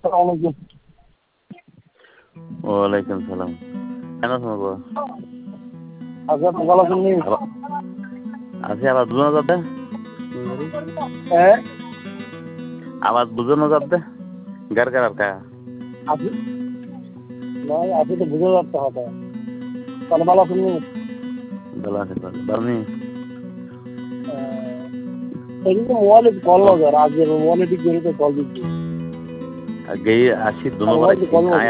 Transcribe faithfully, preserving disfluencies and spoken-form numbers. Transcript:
আসসালামু ওয়ালাইকুম সালাম। কেন শোনাবো? আচ্ছা ভালো আছেন নি? আছি আবার বুঝানো যাবে? হ্যাঁ আবার বুঝানো যাবে? গার গার কা আপনি নয় আপনি তো বুঝে যাচ্ছে হয়তো তাহলে ভালো আছেন নি? ভালো আছে ভালো বানি এদিকে মোবাইলে কল লগার আজকে মোবাইলে ঠিক করে কল দিচ্ছি আগে আসি দুনো মোবাইলে কল বাড়াইছি লগার